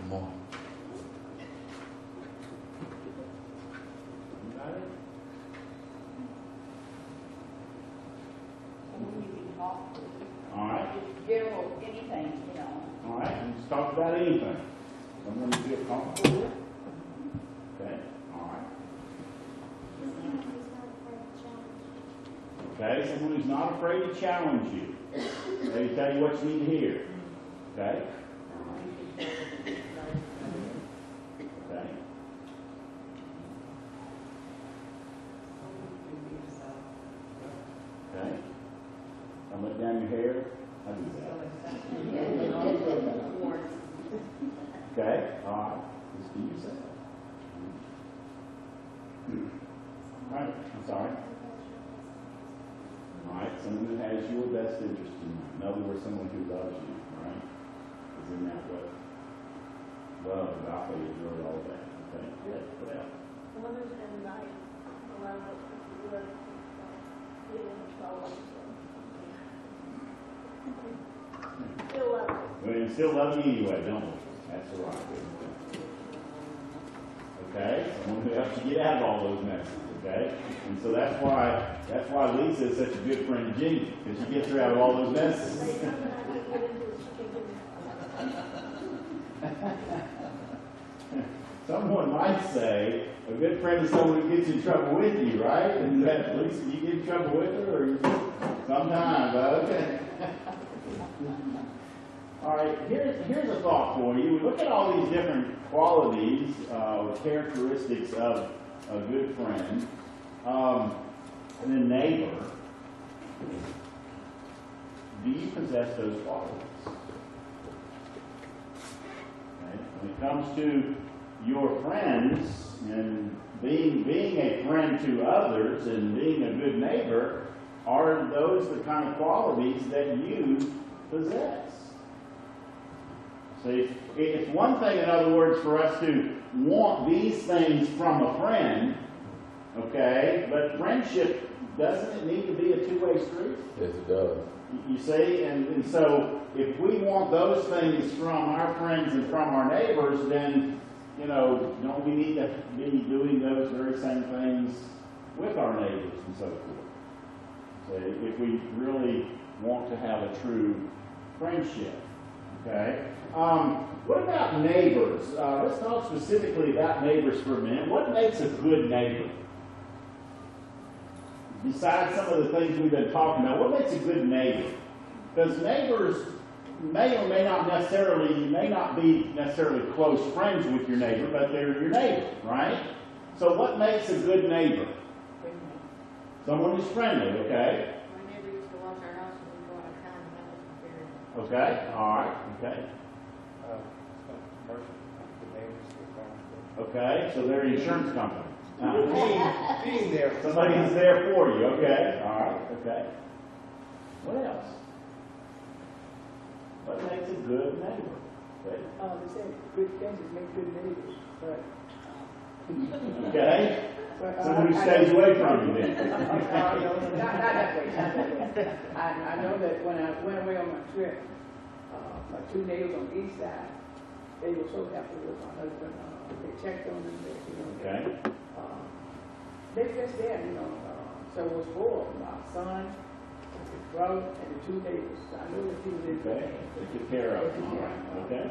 Good morning. Anybody? Someone you can talk to. All right. Just general, anything, you know. All right. Let's talk about anything. Someone you feel comfortable with? Okay. All right. Okay. Someone who's not afraid to challenge you. They tell you what you need to hear. Okay. Okay. Okay. Don't let down your hair. I do that. Okay. All right. Just be yourself. All right. I'm sorry. All right. Someone who has your best interest in mind. In other words, someone who loves you. All right. Isn't that what love, agape is really all about? Okay. Good. What else? Someone who's been nice, allow us to work, get in trouble. Still love it. We still love you anyway, don't we? That's all right. Okay? Someone who helps you get out of all those messes, okay? And so that's why Lisa is such a good friend to Jeannie, because she gets her out of all those messes. They sometimes get into it, she can do Someone might say a good friend is someone who gets in trouble with you, right? And that Lisa, you get in trouble with her, or sometimes, okay? All right, here's a thought for you. We look at all these different qualities or characteristics of a good friend, and then neighbor. Do you possess those qualities? Okay. When it comes to your friends and being a friend to others and being a good neighbor, are those the kind of qualities that you possess? See, it's one thing, in other words, for us to want these things from a friend, okay, but friendship, doesn't it need to be a two-way street? Yes, it does. You see, and so if we want those things from our friends and from our neighbors, then, you know, don't we need to be doing those very same things with our neighbors and so forth? So if we really want to have a true friendship, okay? What about neighbors? Let's talk specifically about neighbors for a minute. What makes a good neighbor? Besides some of the things we've been talking about, what makes a good neighbor? Because neighbors may or may not necessarily, you may not be necessarily close friends with your neighbor, but they're your neighbor, right? So what makes a good neighbor? Someone who's friendly, okay? My neighbor used to watch our house when we go out of town, and that was very. Okay, all right, okay. Okay, so they're an insurance company. Being there. Somebody is there for you, okay, all right, okay. What else? What makes a good neighbor? Okay. They say good fences make good neighbors, but. Okay? But, Someone who stays away from you then. No, not that way, not that way. I know that when I went away on my trip, my two neighbors on the east side, they were so happy with my husband. They checked on them, you know. Okay. They just there, you know. So it was four of them, my son, his brother, and the two neighbors. So I know that people lived Okay. there. They took care of them, all right, okay.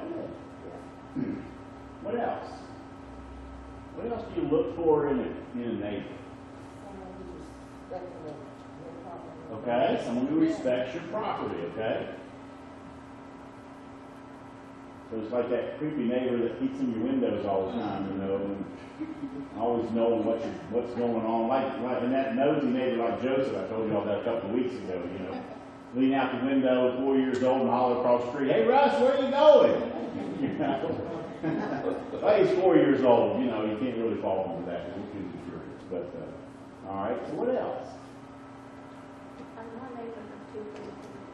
What else? What else do you look for in a neighbor? Someone who's respectful, no problem. Okay, someone who respects your property, okay? So it's like that creepy neighbor that peeks in your windows all the time, you know, and always knowing what's going on. Like and that nosy neighbor like Joseph, I told you all that a couple of weeks ago, you know. Lean out the window, 4 years old, and holler across the street, "Hey Russ, where are you going?" You know? Well, he's 4 years old, you know, you can't really fall into that because he's too curious. But all right, so what else? I'm not making them too big.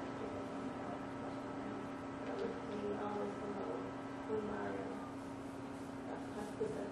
We always promote when I put that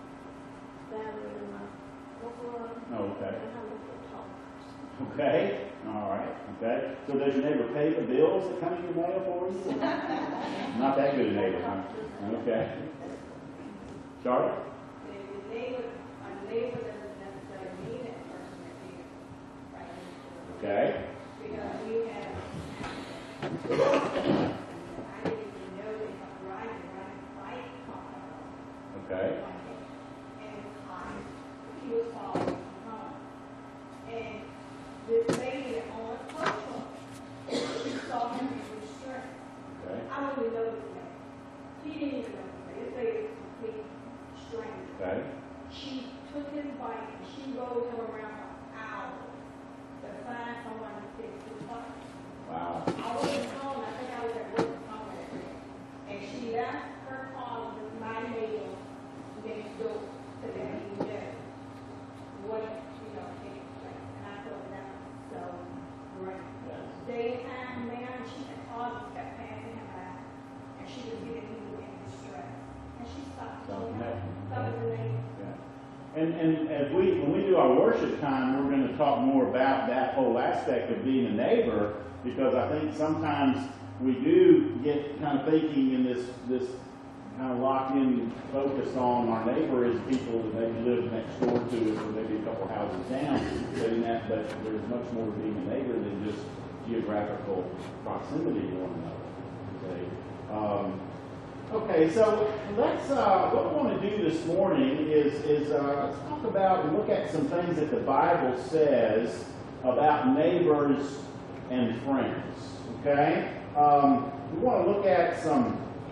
battery in my local Oh, okay. and I look at talk. Okay. All right, okay. So does your neighbor pay the bills that come in your mail for you? Not that good a neighbor, huh? Okay. Charlotte? The neighbor, a neighbor doesn't necessarily mean that person that lives right next door. Okay. Because we have, I didn't even know they have right fight Okay. and it was hot. He was falling from home. And this lady that owned a clothes shop, she saw him in distress. Okay. I don't even know this man. He didn't even know this man. This lady was a complete stranger. Okay. She took his bike and she rode him around for hours to find someone to fix his bike. Wow. I wasn't home. I think I was at work home that day. And she left her car with my neighbor next door to let me know what, you know, take place. And I thought that was so great. Yes. Day and time, man, she had cars that kept passing him by. And she was getting people in distress. And she stopped. So, yeah. That was amazing. Yeah. And as when we do our worship time, we're going to talk more about that whole aspect of being a neighbor, because I think sometimes we do get kind of thinking in this kind of locked-in focus on our neighbor as people that maybe live next door to us or maybe a couple houses down, but there's much more to being a neighbor than just geographical proximity to one another. Okay, so let's, what we want to do this morning is let's talk about and look at some things that the Bible says about neighbors and friends, okay? We want to look at some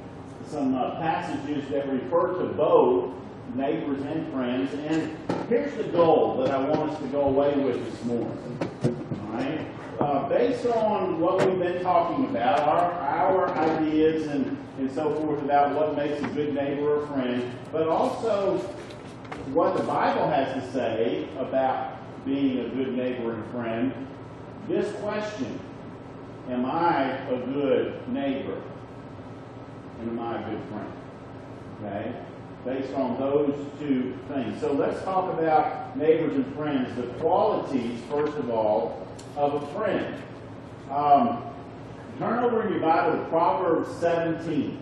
passages that refer to both neighbors and friends, and here's the goal that I want us to go away with this morning, all right? Based on what we've been talking about, our ideas and so forth about what makes a good neighbor or friend, but also what the Bible has to say about being a good neighbor and friend, this question: am I a good neighbor? And am I a good friend? Okay? Based on those two things. So let's talk about neighbors and friends, the qualities, first of all, of a friend. Turn over in your Bible to Proverbs 17.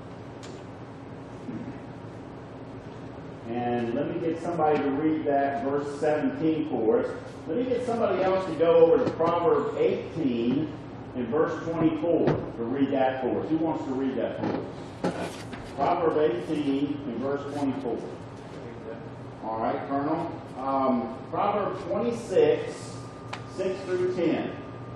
And let me get somebody to read that verse 17 for us. Let me get somebody else to go over to Proverbs 18 and verse 24 to read that for us. Who wants to read that for us? Proverbs 18 and verse 24. All right, Colonel. Proverbs 26, 6 through 10.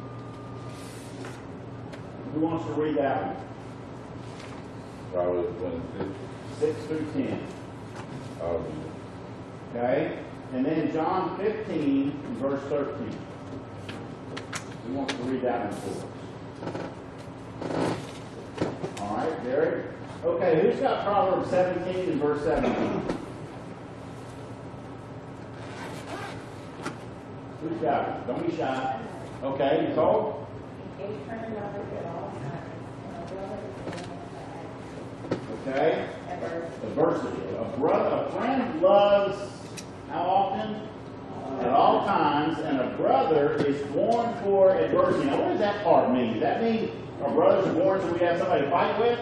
Who wants to read that one? Proverbs 26. 6 through 10. I'll read it. Okay? And then John 15 and verse 13. Who wants to read that one for us? All right, Derek. Okay, who's got Proverbs 17 and verse 17? Who's got it? Don't be shy. Okay, Nicole? Okay. Adversity. A friend loves how often? At all times, and a brother is born for adversity. Now, what does that part mean? Does that mean our brothers are born so we have somebody to fight with?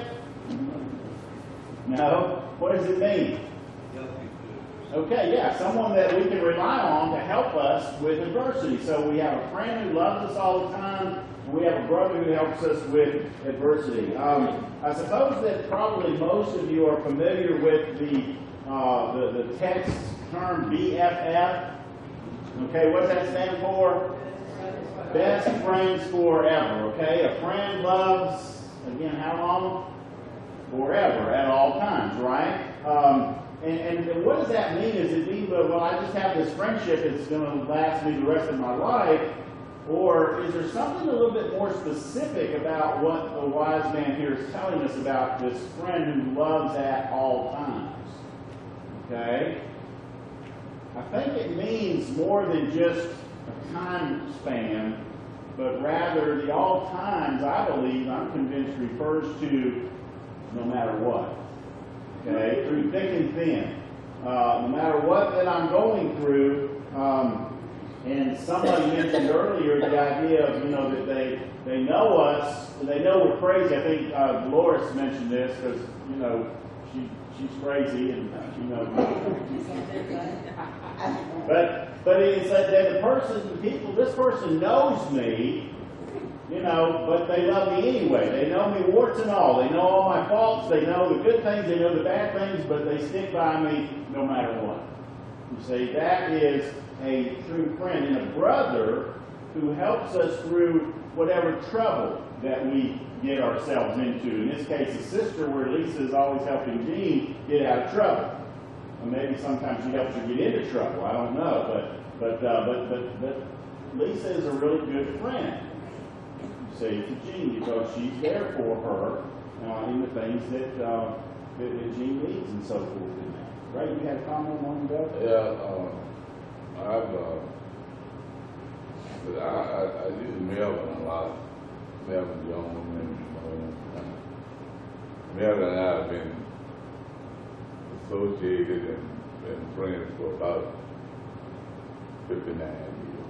No. What does it mean? Okay, yeah, someone that we can rely on to help us with adversity. So we have a friend who loves us all the time, and we have a brother who helps us with adversity. I suppose that probably most of you are familiar with the text term BFF. Okay, what's that stand for? Best friends forever. Okay, a friend loves, again, how long? Forever, at all times, right? And what does that mean? Does it mean, well, I just have this friendship that's going to last me the rest of my life? Or is there something a little bit more specific about what the wise man here is telling us about this friend who loves at all times? Okay? I think it means more than just a time span, but rather the all times, I believe, I'm convinced, refers to no matter what. Okay? Through thick and thin. No matter what that I'm going through, And somebody mentioned earlier the idea of, that they know us, they know we're crazy. I think Dolores mentioned this because, she's crazy and, But it's that this person knows me, but they love me anyway. They know me warts and all. They know all my faults. They know the good things. They know the bad things, but they stick by me no matter what. You see, that is a true friend and a brother who helps us through whatever trouble that we get ourselves into. In this case, a sister, where Lisa is always helping Jean get out of trouble. Or maybe sometimes she helps her get into trouble. I don't know, but Lisa is a really good friend. You see, to Jean, because she's there for her in the things that Jean needs and so forth in that. Right? You had a comment on that? Yeah, I use Melvin a lot. Melvin Jones and Melvin and I have been associated and friends for about 59 years.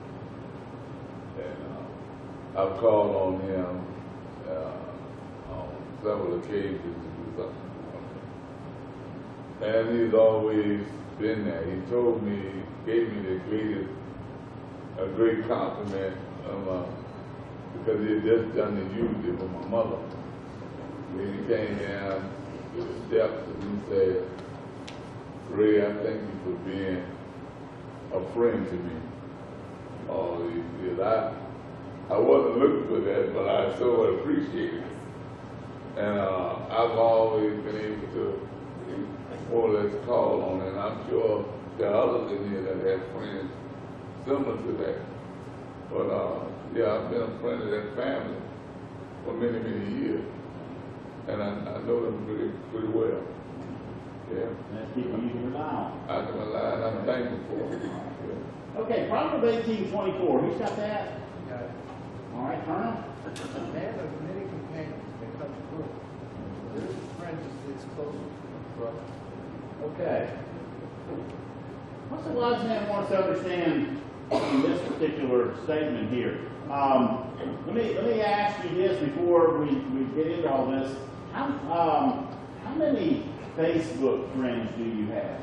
And I've called on him on several occasions to do something. And he's always been there. He told me, gave me a great compliment because he had just done the eulogy for my mother. When he came down to the steps and he said, "Ray, I thank you for being a friend to me." Oh, he said, I wasn't looking for that, but I so appreciate it. And I've always been able to more or less call on it. And I'm sure there are others in here that have friends similar to that. But yeah, I've been a friend of that family for many, many years. And I know them pretty well. Yeah. That's people you can rely on. I can rely and I'm thankful for it. Yeah. Okay, Proverbs 18:24. Who's got that? Got it. All right, Colonel. A man of many companions becomes good. There is a friend who sticks closer to a brother. Okay. What's the wise man wants to understand in this particular statement here? Let me ask you this before we get into all this. How many Facebook friends do you have?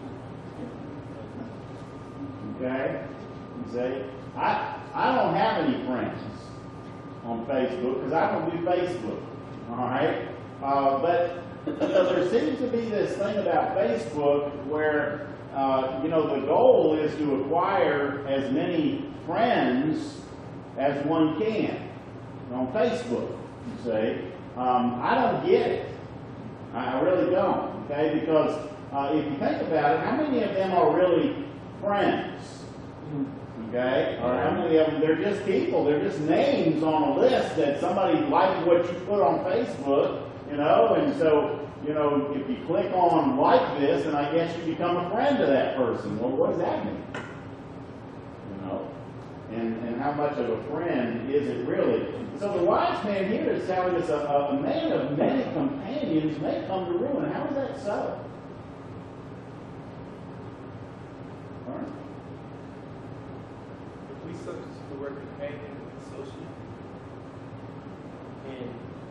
Okay? You say, I don't have any friends on Facebook because I don't do Facebook. All right? But there seems to be this thing about Facebook where, the goal is to acquire as many friends as one can on Facebook, you see. I don't get it. I really don't, okay? Because if you think about it, how many of them are really friends? Okay? Or how many of them, they're just people, they're just names on a list that somebody liked what you put on Facebook, and so, if you click on like this, then I guess you become a friend of that person. Well, what does that mean? And how much of a friend is it really? So the wise man here is telling us a man of many companions may come to ruin. How is that so? All right. If we substitute the word companion with associate, and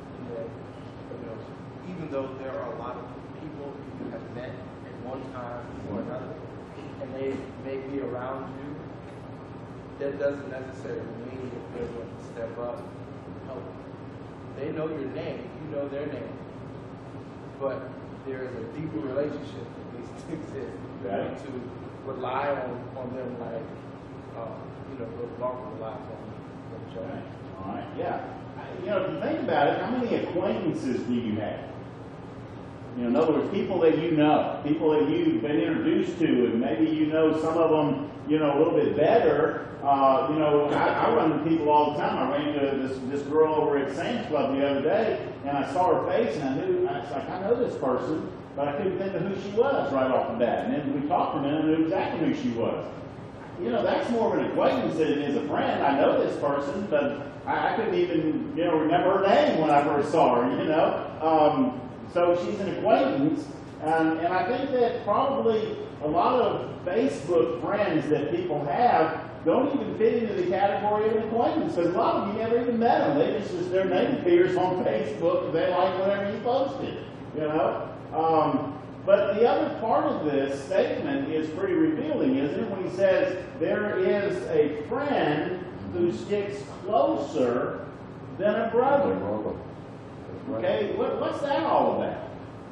even though there are a lot of people you have met at one time or another, and they may be around you, that doesn't necessarily mean that they're going to step up and help. They know your name, you know their name, but there is a deeper relationship that needs to exist. You need to rely on them like, the longer rely on each other. All right, yeah. If you think about it, how many acquaintances do you have? In other words, people that you know, people that you've been introduced to, and maybe you know some of them, a little bit better. I run into people all the time. I ran into this girl over at Sam's Club the other day, and I saw her face, and I know this person, but I couldn't think of who she was right off the bat. And then we talked to her, and I knew exactly who she was. That's more of an acquaintance than it is a friend. I know this person, but I couldn't even, remember her name when I first saw her, So she's an acquaintance, and I think that probably a lot of Facebook friends that people have don't even fit into the category of an acquaintance, because a lot of you never even met them. They just their name appears on Facebook, and they like whatever you posted, you know. But the other part of this statement is pretty revealing, isn't it? When he says, there is a friend who sticks closer than a brother. Okay, what's that all about?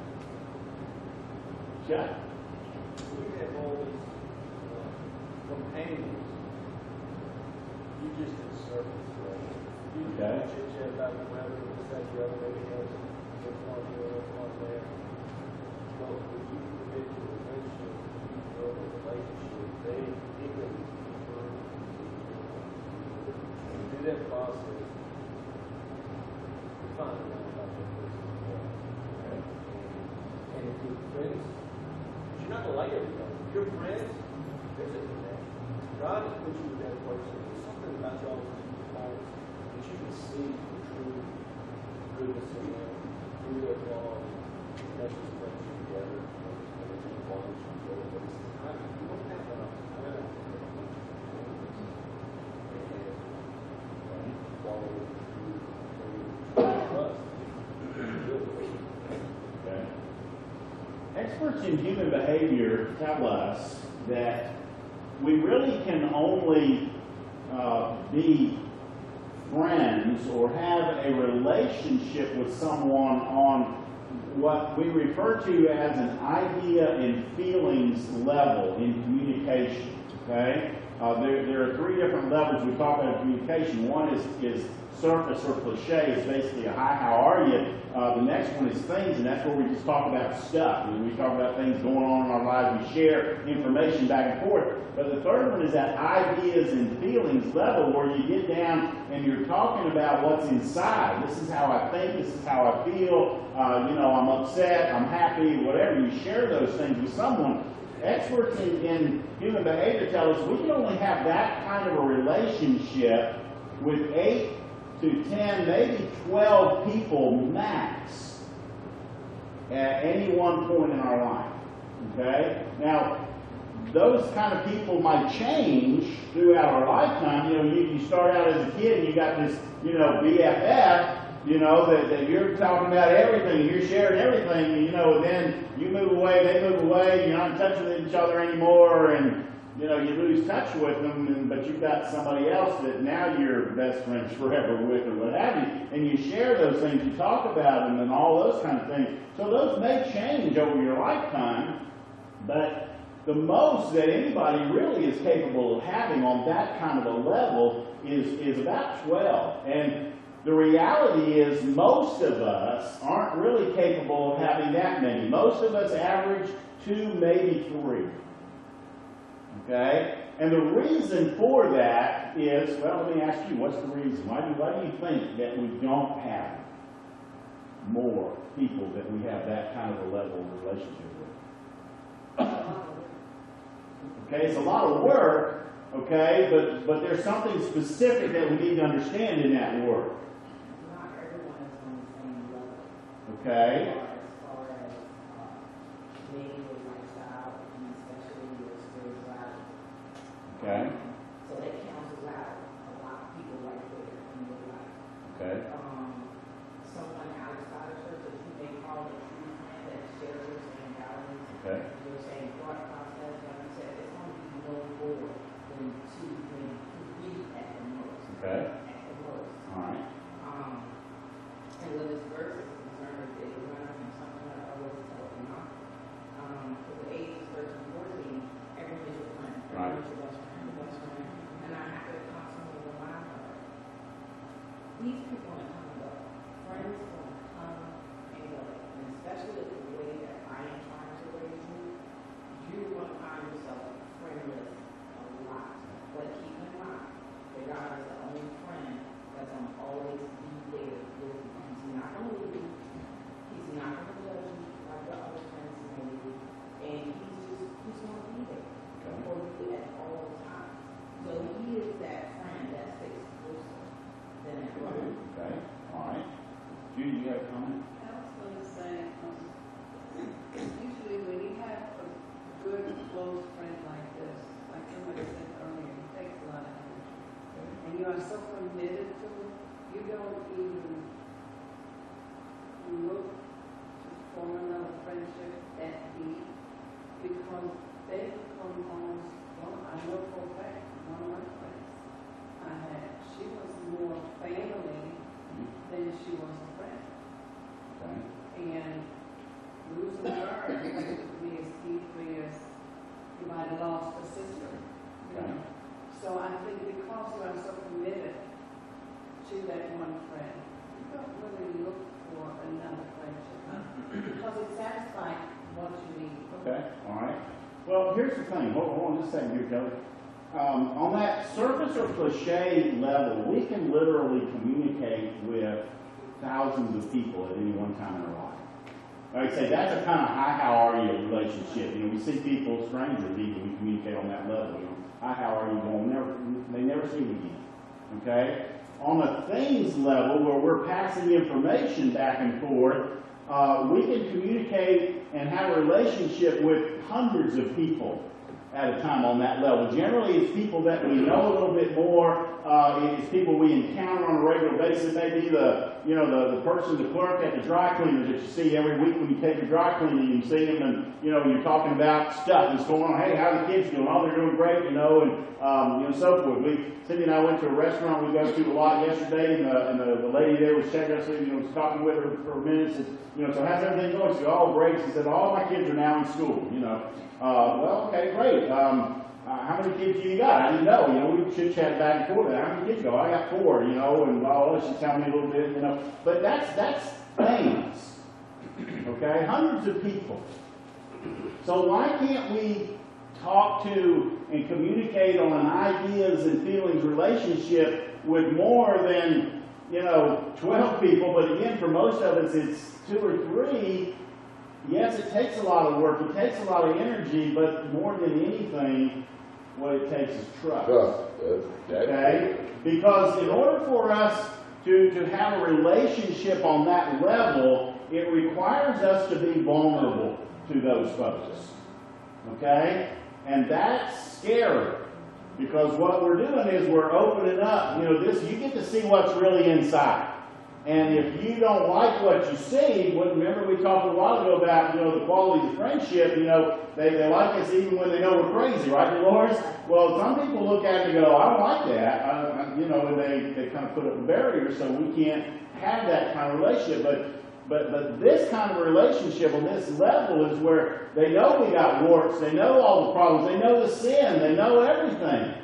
Chuck? We have all these companions. You just in service, right? You Okay. chit chat about the weather, this, that, the other, maybe have some one here, one there. But when you commit to a friendship, you build a relationship, they even prefer and through that process, you find out about that person as well. And if you're friends, you're not gonna like everybody. If you're friends, there's a connection. God has put you with that person. There's something about y'all's lives that you can see the true goodness in them, through their flaws. That's just brings you together. And it's a bond you build. But it's not, you don't have enough time for a bunch of friends. And follow through trust. Okay. Experts in human behavior tell us that we really can only be friends or have a relationship with someone on what we refer to as an idea and feelings level in communication. Okay? There are three different levels we talk about in communication. One is surface or cliche, is basically a hi, how are you? The next one is things, and that's where we just talk about stuff. We talk about things going on in our lives. We share information back and forth. But the third one is that ideas and feelings level, where you get down and you're talking about what's inside. This is how I think. This is how I feel. I'm upset. I'm happy. Whatever. You share those things with someone. Experts in human behavior tell us we can only have that kind of a relationship with 8 to 10, maybe 12 people max at any one point in our life. Okay? Now, those kind of people might change throughout our lifetime. You start out as a kid and you got this, BFF, that you're talking about everything, you're sharing everything, and then you move away, they move away, you're not in touch with each other anymore, and you lose touch with them, but you've got somebody else that now you're best friends forever with, or what have you, and you share those things, you talk about them, and all those kind of things. So those may change over your lifetime, but the most that anybody really is capable of having on that kind of a level is about 12. And the reality is most of us aren't really capable of having that many. Most of us average 2, maybe 3. Okay? And the reason for that is, well, let me ask you, what's the reason? Why do you think that we don't have more people that we have that kind of a level of relationship with? Okay, it's a lot of work, okay, but there's something specific that we need to understand in that work. Not everyone is on the same level. Okay? As far as dating your lifestyle, and especially your spirituality. Okay? So that cancels out a lot of people right there in your life. Okay? Someone outside of church that you may call a true friend that shares your same values, Okay? your same thought process, like I said, it's going to be no more than 2, maybe 3 at the most. Okay? At the most. All right. And when this verse is concerned, it runs from something that I always tell them not. For the ages 13, 14, everyone is your friend. Everyone is your best friend, your best friend. And I have to constantly remind her, these people are going to come and go. Friends are going to come and go. And especially the way that I am trying to raise you, you're going to find yourself friendless a lot as it satisfies what you need. Okay, all right. Well, here's the thing. Hold on just a second here, Kelly. On that surface or cliche level, we can literally communicate with thousands of people at any one time in our life. Like I say, that's a kind of hi, how are you relationship. You know, we see people, strangers even, we communicate on that level. You know, hi, how are you going? They never see me again. Okay? On a things level, where we're passing information back and forth, we can communicate and have a relationship with hundreds of people at a time on that level. Generally, it's people that we know a little bit more. It's people we encounter on a regular basis. Maybe the person, the clerk at the dry cleaners that you see every week when you take your dry cleaning. You see them, and you're talking about stuff that's going on. Hey, how are the kids doing? Oh, they're doing great, and so forth. Cindy and I went to a restaurant we go to a lot yesterday, and the lady there was checking us in, was talking with her for a minute. Said, so how's everything going? She said, oh, great. She said, all my kids are now in school. Well, okay, great. How many kids do you got? I didn't know. We chit-chat back and forth. How many kids you got? I got 4, and she tell me a little bit, But that's things, okay? Hundreds of people. So why can't we talk to and communicate on an ideas and feelings relationship with more than, 12 people? But again, for most of us, it's 2 or 3. Yes, it takes a lot of work, it takes a lot of energy, but more than anything, what it takes is trust. Okay? Because in order for us to have a relationship on that level, it requires us to be vulnerable to those folks. Okay? And that's scary. Because what we're doing is we're opening up, you get to see what's really inside. And if you don't like what you see, remember we talked a while ago about, the qualities of friendship, they like us even when they know we're crazy, right, Dolores? Well, some people look at it and go, I don't like that, and they kind of put up a barrier, so we can't have that kind of relationship. But this kind of relationship on this level is where they know we got warts, they know all the problems, they know the sin, they know everything.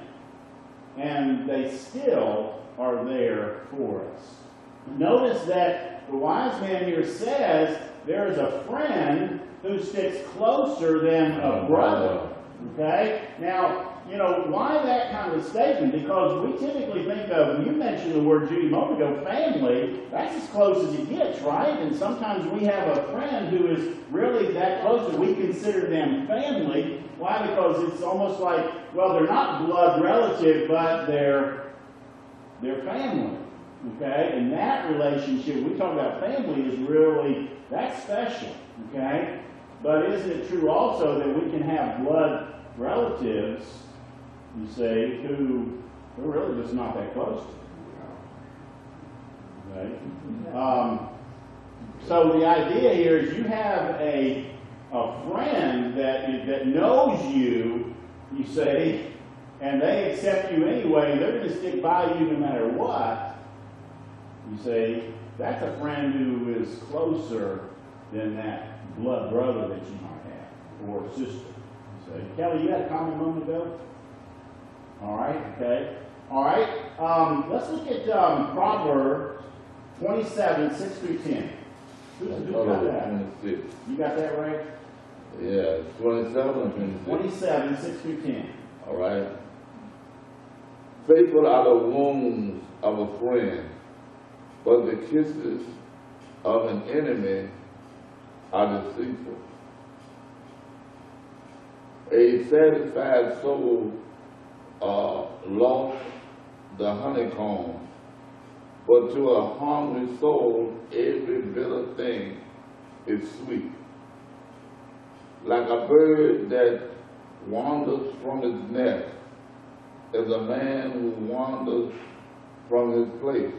And they still are there for us. Notice that the wise man here says there is a friend who sticks closer than a brother. Okay? Now, why that kind of a statement? Because we typically think of, you mentioned the word Judy a moment ago, family. That's as close as it gets, right? And sometimes we have a friend who is really that close that we consider them family. Why? Because it's almost like, well, they're not blood relative, but they're family. Okay? And that relationship, we talk about family, is really, that's special. Okay? But isn't it true also that we can have blood relatives, you say, who we're really just not that close to? Okay? So the idea here is you have a friend that knows you, you say, and they accept you anyway, and they're going to stick by you no matter what. You say, that's a friend who is closer than that blood brother that you might have, or sister. You say, Kelly, you had a comment a moment ago? All right, okay. All right, let's look at Proverbs 27, 6 through 10. Who's got that? 26. You got that right? Yeah, 27 or 26? 27, 6 through 10. All right. Faithful are the wounds of a friend, but the kisses of an enemy are deceitful. A satisfied soul lost the honeycomb, but to a hungry soul every bitter thing is sweet. Like a bird that wanders from his nest is a man who wanders from his place.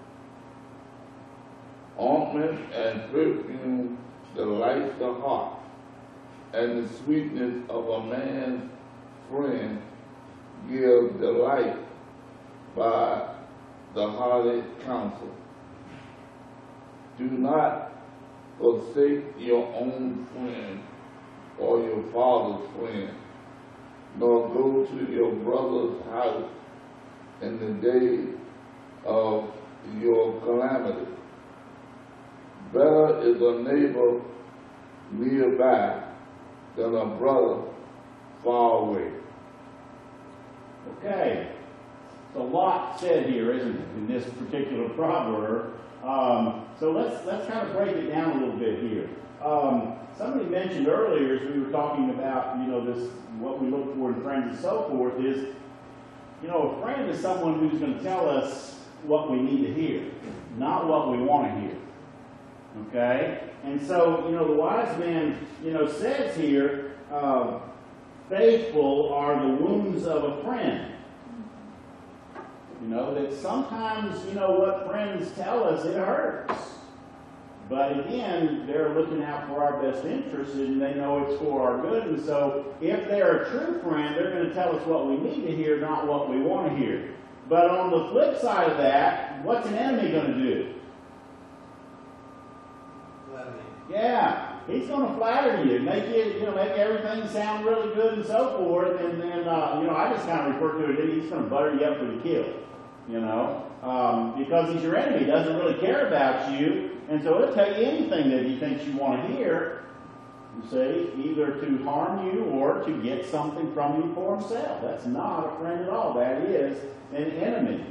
Ointment and perfume delights the heart, and the sweetness of a man's friend gives delight by the hearty counsel. Do not forsake your own friend or your father's friend, nor go to your brother's house in the day of your calamity. Better is a neighbor back than a brother far away. Okay. It's a lot said here, isn't it, in this particular proverb? So let's kind of break it down a little bit here. Somebody mentioned earlier, as we were talking about, this, what we look for in friends and so forth, is, a friend is someone who's going to tell us what we need to hear, not what we want to hear. Okay? And so, the wise man, says here, faithful are the wounds of a friend. That sometimes, what friends tell us, it hurts. But again, they're looking out for our best interests, and they know it's for our good. And so, if they're a true friend, they're going to tell us what we need to hear, not what we want to hear. But on the flip side of that, what's an enemy going to do? Yeah, he's going to flatter you, make everything sound really good and so forth. And then, I just kind of refer to it, he's going to butter you up for the kill. Because he's your enemy, he doesn't really care about you. And so he'll tell you anything that he thinks you want to hear, you see, either to harm you or to get something from you for himself. That's not a friend at all. That is an enemy.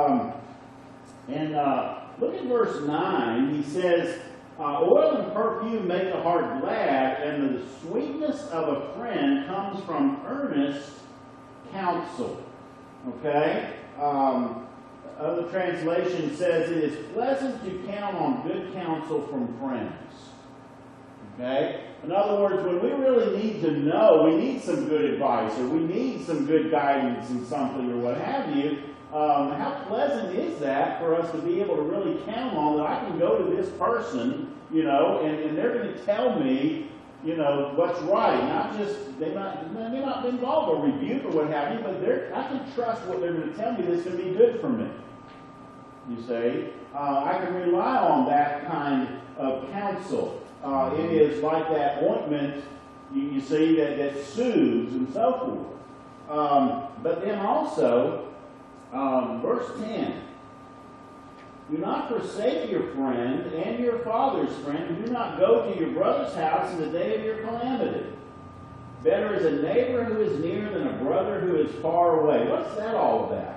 Look at verse 9. He says, oil and perfume make the heart glad, and the sweetness of a friend comes from earnest counsel. Okay? Other translation says, it is pleasant to count on good counsel from friends. Okay? In other words, when we really need to know, we need some good advice, or we need some good guidance in something, or what have you, how pleasant is that for us to be able to really count on that I can go to this person, and they're going to tell me, what's right. Not just, they may not involve a rebuke or what have you, but I can trust what they're going to tell me that's going to be good for me. You see? I can rely on that kind of counsel. It is like that ointment, you see, that soothes and so forth. But then also, verse 10, do not forsake your friend and your father's friend, and do not go to your brother's house in the day of your calamity. Better is a neighbor who is near than a brother who is far away. What's that all about?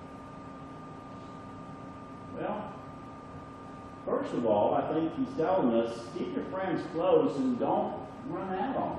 Well, first of all, I think he's telling us, keep your friends close and don't run out on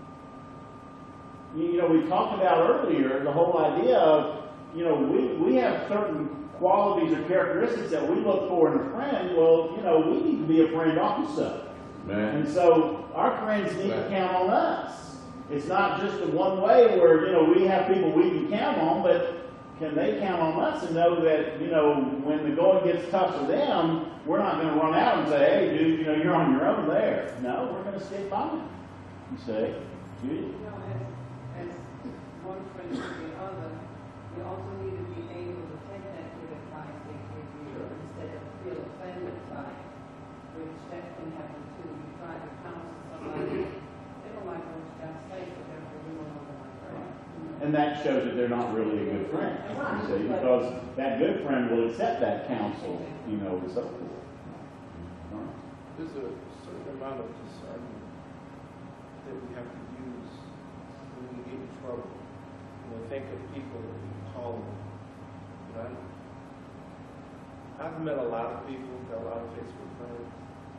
them. We talked about earlier the whole idea of, we have certain qualities or characteristics that we look for in a friend. Well, we need to be a friend also. Man. And so our friends need to count on us. It's not just the one way where, we have people we can count on, but can they count on us and know that, when the going gets tough for them, we're not going to run out and say, hey, dude, you're on your own there. No, we're going to stick by them. You say, Judy? As one friend to the other, you also need to be able to take that good advice they give you instead of feel offended by it, which that can happen too. You try to counsel somebody, they don't like what you got to say, but therefore you don't know what friend. And that shows that they're not really a good friend, you see, because that good friend will accept that counsel, and so forth. There's a certain amount of discernment that we have to use when we get in trouble. Think of people that we call them, right? I've met a lot of people, got a lot of Facebook friends.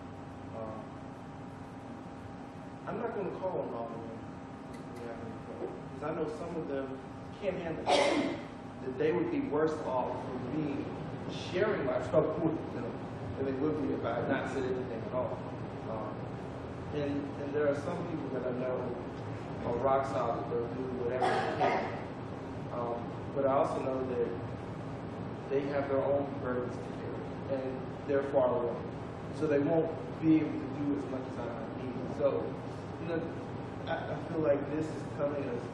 I'm not going to call them all of them when we have any trouble, because I know some of them can't handle it. That they would be worse off for me sharing my trouble with them than they would be if I had not said anything at all. And there are some people that I know are rock solid. They'll do whatever they can. But I also know that they have their own burdens to carry, and they're far away. So they won't be able to do as much as I need. So, I feel like this is telling us,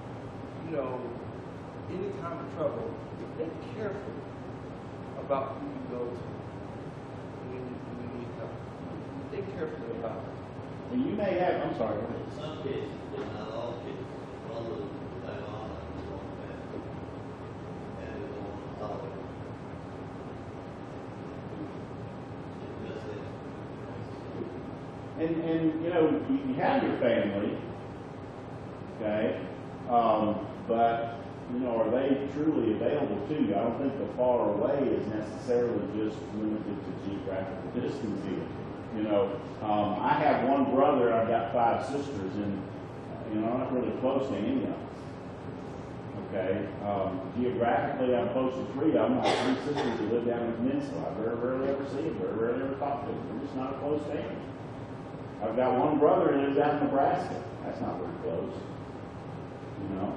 any time of trouble, be careful about who you go to when you need help. Think carefully about it. And you may have, I'm sorry, go ahead. In some cases, but not all cases, brothers that are on family and they don't want to tolerate and you know, you have your family, okay? But, you know, are they truly available to you? I don't think the far away is necessarily just limited to geographical distance either. You know, I have one brother, I've got 5 sisters, and, you know, I'm not really close to any of them. Okay? Geographically, I'm close to 3 of them. I have 3 sisters who live down in the peninsula. I very rarely ever see them, very rarely ever talk to them. We're just not a close family. I've got one brother who lives out in Nebraska. That's not very close. You know?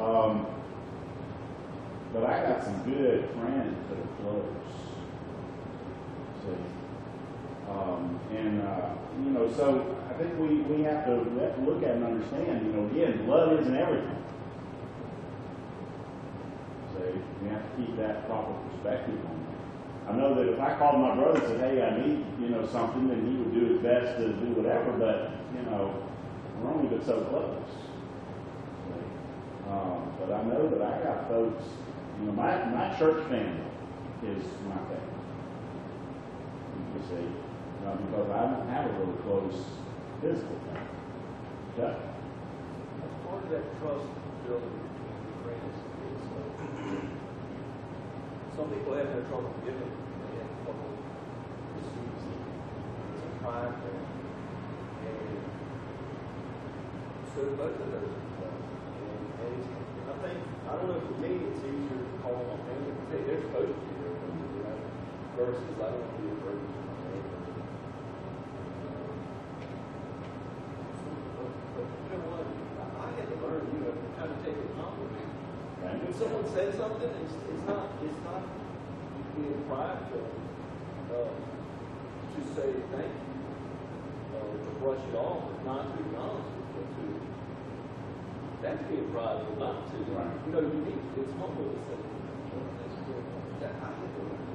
But I got some good friends that are close. See? You know, so I think we have to look at and understand, you know, again, blood isn't everything. See? We have to keep that proper perspective on that. I know that if I called my brother and said, hey, I need, you know, something, then he would do his best to do whatever, but, you know, we're only but so close. See? But I know that I got folks, you know, my church family is my family. You see, because I don't have a really close physical family. Okay? As part of that trust building between friends is some people have no trouble giving, they have trouble receiving. It's a pride thing. And so both of those are tough. And I think, I don't know, for me, it's easier to call my family and say they're supposed to be there for me, you know, versus I don't want to be a burden to my neighbor. But you know what? I had to learn, you know, how to take a compliment. Right? When someone says something, it's not being prideful to say thank you, to brush it off, but not to acknowledge it, but to that's being prideful, not to. Right. You know, you need it's humble to say that's good. That I had to learn.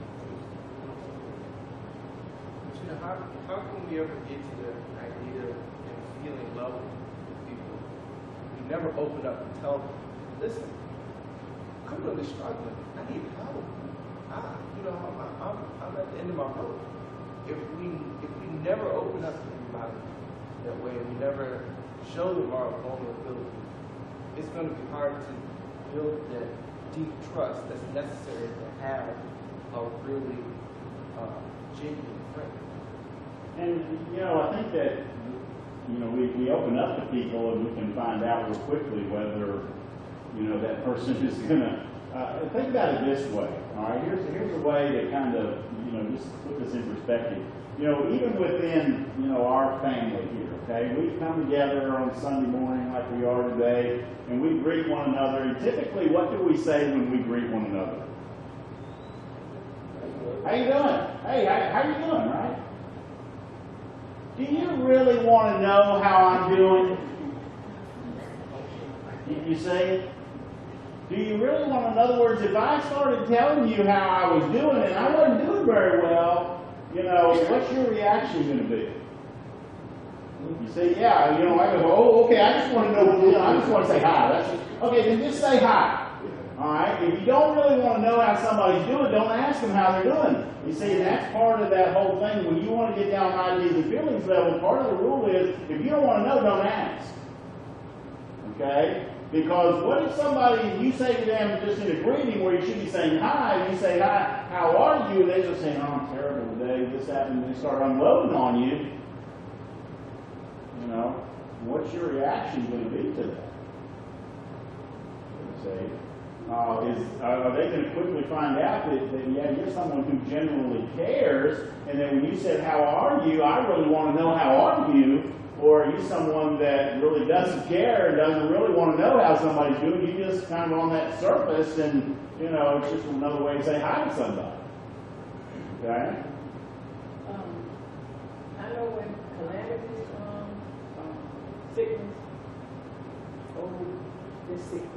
But you know, how can we ever get to the idea and feeling level with people? We never open up and tell them, listen, I'm really struggling. I need help. I'm at the end of my rope. If we never open up to anybody that way, and we never show them our vulnerability, it's going to be hard to build that deep trust that's necessary to have a really genuine friend. And, you know, I think that, you know, we open up to people and we can find out real quickly whether, you know, that person is going to, think about it this way, all right? Here's a way to kind of, you know, just put this in perspective. You know, even within, you know, our family here, okay, we come together on Sunday morning like we are today, and we greet one another, and typically what do we say when we greet one another? How you doing? Hey, how you doing, right? Do you really want to know how I'm doing? You see? Do you really want to, in other words, if I started telling you how I was doing and I wasn't doing very well, you know, what's your reaction going to be? You say, yeah, you know, I go, oh, okay, I just want to know, you know, I just want to say hi. Okay, then just say hi. All right? If you don't really want to know how somebody's doing, don't ask them how they're doing. You see, and that's part of that whole thing. When you want to get down my ideas and feelings level, part of the rule is, if you don't want to know, don't ask. Okay? Because what if somebody, you say to them just in a greeting where you should be saying hi, and you say, hi, how are you? And they're just saying, oh, I'm terrible today, this happened, and they start unloading on you. You know, what's your reaction going to be to that? Say, are they going to quickly find out that yeah, you're someone who generally cares, and then when you said, how are you, I really want to know how are you, or are you someone that really doesn't care and doesn't really want to know how somebody's doing? You just kind of on that surface, and, you know, it's just another way to say hi to somebody. Okay? I know when calamities come, sickness, this sickness,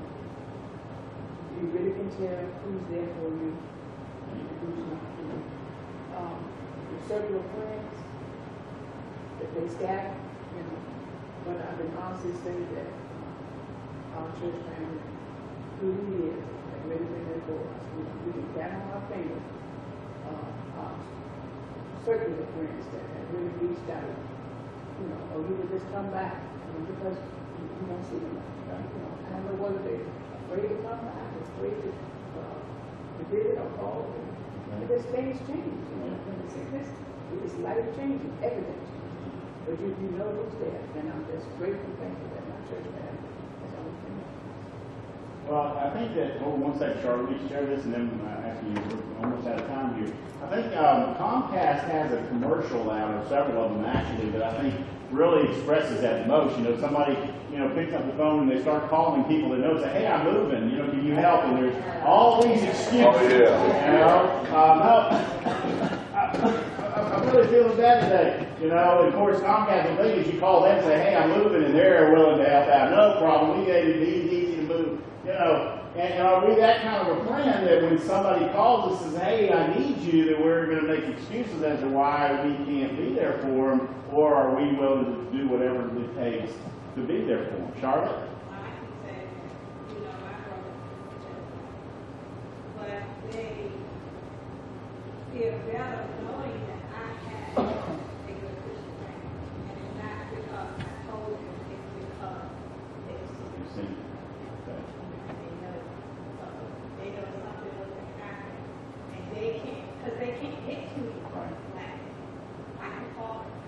you really can tell who's there for you and who's not for you. Your circle of friends, if they scatter, you know, but I've been honestly saying that our church family, who he is, and really been there for us. We can count on our fingers. regular friends that have really reached out, you know, or you would just come back, you know, because you don't see them. You know, I don't know whether they're afraid to come back, afraid to visit or call. Because things change, you know, when the sickness, it's life changing, everything changes. But you know who's there, and I'm just grateful, thankful that my church has all the things. Well, I think that, hold on one second, Charlotte, we share this, and then after we're almost out of time here. I think Comcast has a commercial out, or several of them actually, that I think really expresses that most. You know, somebody, you know, picks up the phone and they start calling people that know, say, hey, I'm moving, you know, can you help? And there's all these excuses. Oh, yeah. You know, no, I'm really feeling bad today. You know, and of course, Comcast, the thing is you call them and say, hey, I'm moving, and they're willing to help out. No problem, we gave it easy to move. You know, and are we that kind of a friend that when somebody calls us and says, hey, I need you, that we're going to make excuses as to why we can't be there for them, or are we willing to do whatever it takes to be there for them? Charlotte? Well, I can say that, you know, my brother, but they feel better knowing that I have a good Christian family. And it's not because I told them, it's because You've seen it. Okay. they know something was going to happen. And they can't, because they can't get to me. Right. Like, I can call them.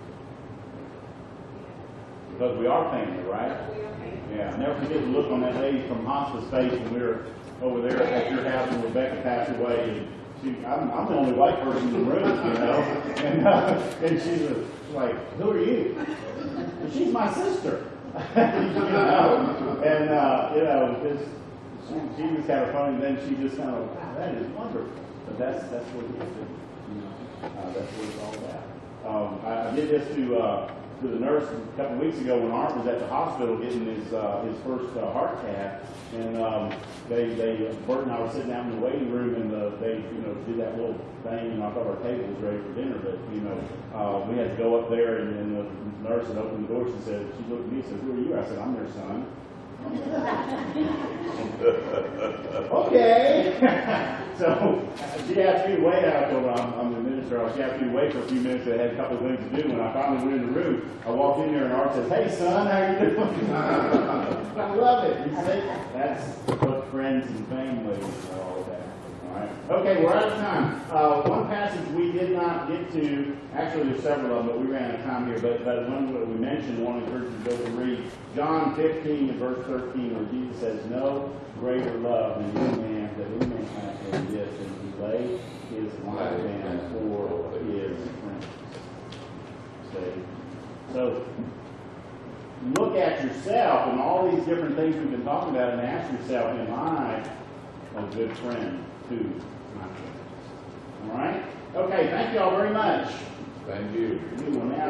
Because we are family, right? We are family. Yeah, I'll never forget the look on that lady from hospice space when we were over there at your house when Rebecca passed away. And I'm the only white person in the room, you know. And she's like, who are you? And she's my sister. You know? And, you know, she was kind of funny, and then she just kind of, wow, that is wonderful. But that's what it is, you know. That's what it's all about. I did this to the nurse a couple of weeks ago when Art was at the hospital getting his first heart cath, and Bert and I were sitting out in the waiting room, and they did that little thing, and I thought our table was ready for dinner, but we had to go up there, and the nurse had opened the door. She looked at me and said, "Who are you?" I said, "I'm their son." Okay. So she asked me to wait. I told her I'm the minister. She asked me to wait for a few minutes. I had a couple of things to do. When I finally went in the room, I walked in there and Art says, "Hey, son, how you doing?" I love it. You see, that's what friends and family are all about. All right. Okay, we're out of time. One passage we did not get to. Actually, there's several of them, but we ran out of time here. But one that we mentioned, one encouraged you to go to read John 15 and verse 13, where Jesus says, "No greater love than any man has than this, and he lay his life down for his friends." See? So look at yourself and all these different things we've been talking about, and ask yourself, am I a good friend to my friends? All right? Okay, thank you all very much. Thank you. We will now